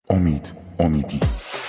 امیدی.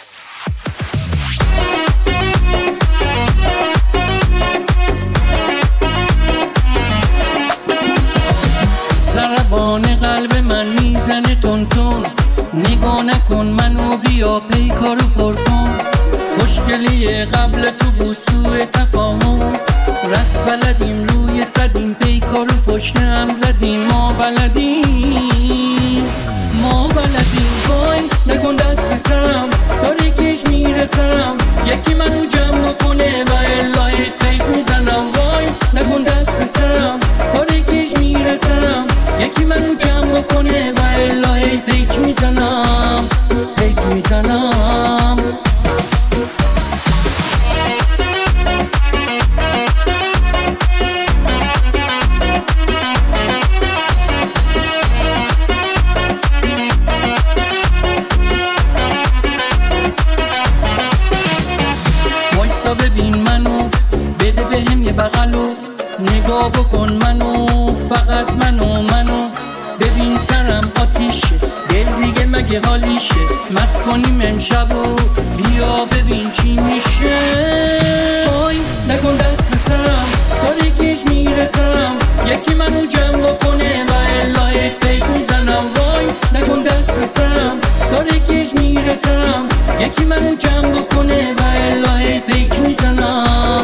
ضربان قلب من میزنه تون تون، نگاه نکن منو بیا پیکارو پر کن. خوشگلی قبل تو بوسوی تفاهم، رقص بلدیم روی صدیم، پیکارو پشت هم زدیم. ما بلدیم وای نکن دست بسرم، تاریکیش میره سرم، یکی منو جمع کنه و الهی پیک میزنم. وای نکن دست بسرم، تاریکیش میره سرم، یکی منو جمع کنه و الهی پیک میزنم. وایسا ببین منو، بده بهم یه بغلو، نگاه بکن منو، فقط منو ببین سرم آتیشه، دل دیگه مگه حالیشه، مست کنیم امشبو، بیا ببین چی میشه. وای نکن دست بسرم، تاریکیش میره سرم، یکی منو جمع کنه و الهی پیک میزنم. وای نکن دست بسرم، تاریکیش میره سرم، یکی منو جمع کنه و الهی پیک میزنم.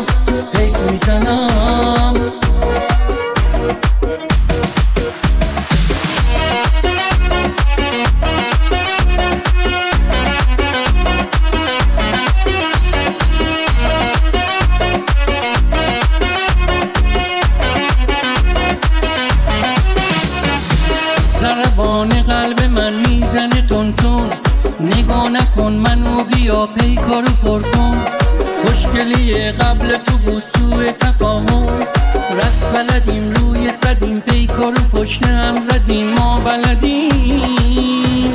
ضربان قلب من میزنه تون تون، نگاه نکن منو بیا پیکارو پر کن. خوشگلی قبل تو بوسوی تفاهم، رقص بلدیم روی صدیم، پیکارو پشت هم زدیم. ما بلدیم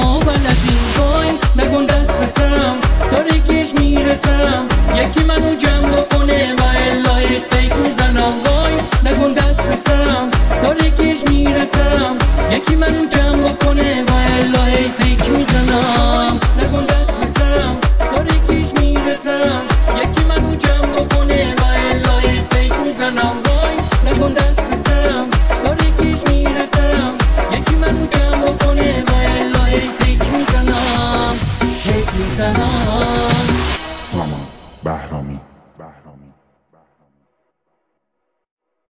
وای نکن دست بسرم، تاریکیش میره سرم، یکی منو جمع